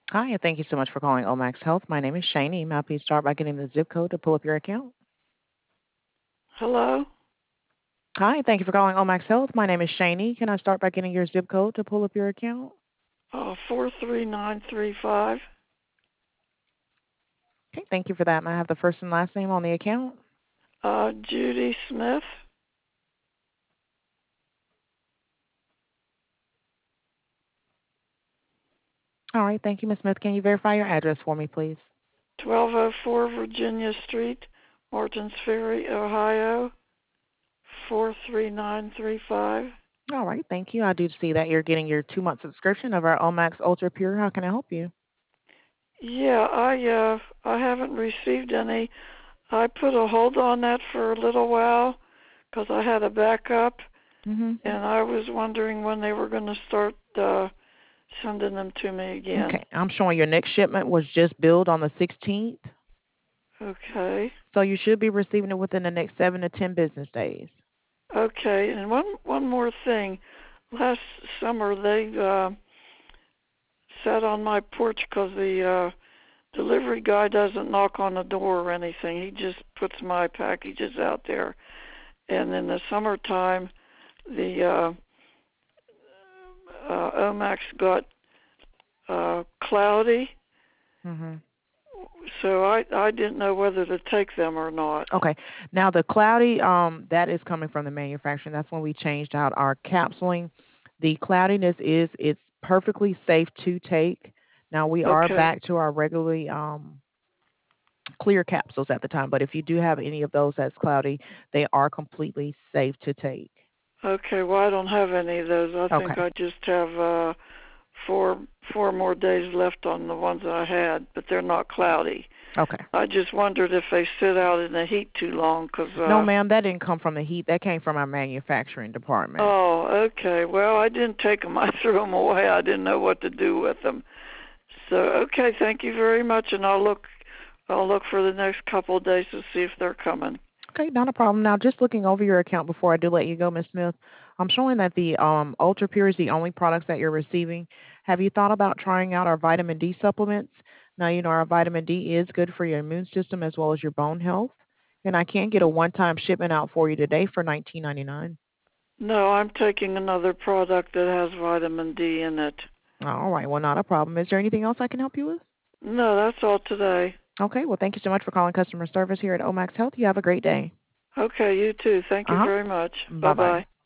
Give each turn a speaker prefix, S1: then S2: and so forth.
S1: Hi, and thank you so much for calling Omax Health. My name is Shani. May I please start by getting the zip code to pull up your account?
S2: Hello?
S1: Hi, thank you for calling Omax Health. My name is Shani. Can I start by getting your zip code to pull up your account?
S2: 43935.
S1: Okay, thank you for that. May I have the first and last name on the account?
S2: Judy Smith.
S1: All right, thank you, Ms. Smith. Can you verify your address for me, please?
S2: 1204 Virginia Street, Martins Ferry, Ohio. 43935.
S1: All right, thank you. I do see that you're getting your 2-month subscription of our Omax Ultra Pure. How can I help you?
S2: Yeah, I haven't received any. I put a hold on that for a little while because I had a backup,
S1: Mm-hmm.
S2: and I was wondering when they were going to start sending them to me again.
S1: Okay, I'm showing your next shipment was just billed on the 16th,
S2: Okay.
S1: so you should be receiving it within the next 7 to 10 business days.
S2: Okay, and one more thing. Last summer they sat on my porch because the delivery guy doesn't knock on the door or anything. He just puts my packages out there. And in the summertime, the Omax got cloudy,
S1: Mm-hmm.
S2: so I didn't know whether to take them or not.
S1: Okay. Now the cloudy, that is coming from the manufacturer. That's when we changed out our capsuling. The cloudiness is it's perfectly safe to take. Now we are
S2: Okay.
S1: back to our regularly clear capsules at the time, but if you do have any of those that's cloudy, they are completely safe to take.
S2: Okay. Well, I don't have any of those. I think
S1: Okay.
S2: I just have four four more days left on the ones I had, but they're not cloudy.
S1: Okay.
S2: I just wondered if they sit out in the heat too long, 'cause
S1: No, ma'am, that didn't come from the heat. That came from our manufacturing department.
S2: oh, okay. Well, I didn't take them. I threw them away. I didn't know what to do with them. So, okay, thank you very much, and I'll look for the next couple of days to see if they're coming.
S1: Okay, not a problem. Now, just looking over your account before I do let you go, Miss Smith, I'm showing that the Ultra Pure is the only products that you're receiving. Have you thought about trying out our vitamin D supplements? Now, you know our vitamin D is good for your immune system as well as your bone health. And I can get a one-time shipment out for you today for $19.99.
S2: No, I'm taking another product that has vitamin D in it.
S1: All right, well, not a problem. Is there anything else I can help you with?
S2: No, that's all today.
S1: Okay, well, thank you so much for calling customer service here at Omax Health. You have a great day.
S2: Okay, you too. Thank you
S1: Uh-huh.
S2: very much.
S1: Bye-bye.
S2: Bye-bye.